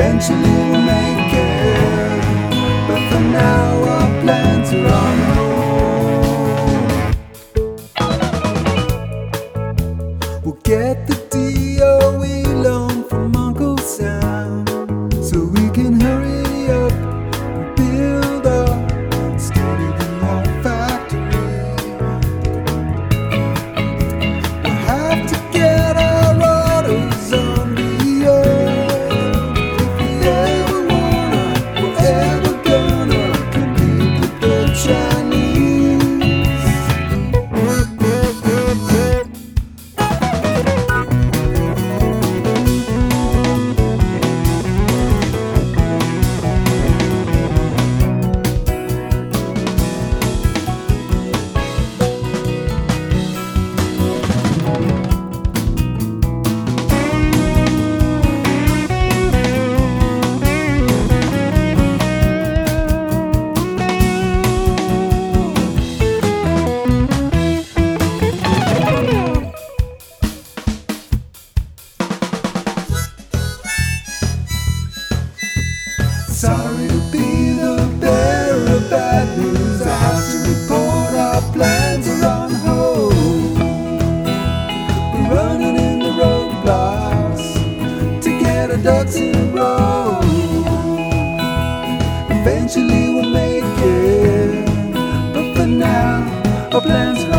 Eventually we'll make it, but for now our plans are on hold. We'll get the DOE loan from Uncle Sam, so we can hurry up and build our state-of-the-art factory. We'll have to get our orders on the earth if we ever wanna, we're ever gonna compete with the Chinese. Sorry to be the bearer of bad news. I have to report our plans are on hold. We're running in the roadblocks to get our ducks in a row. Eventually we'll make it, but for now our plans are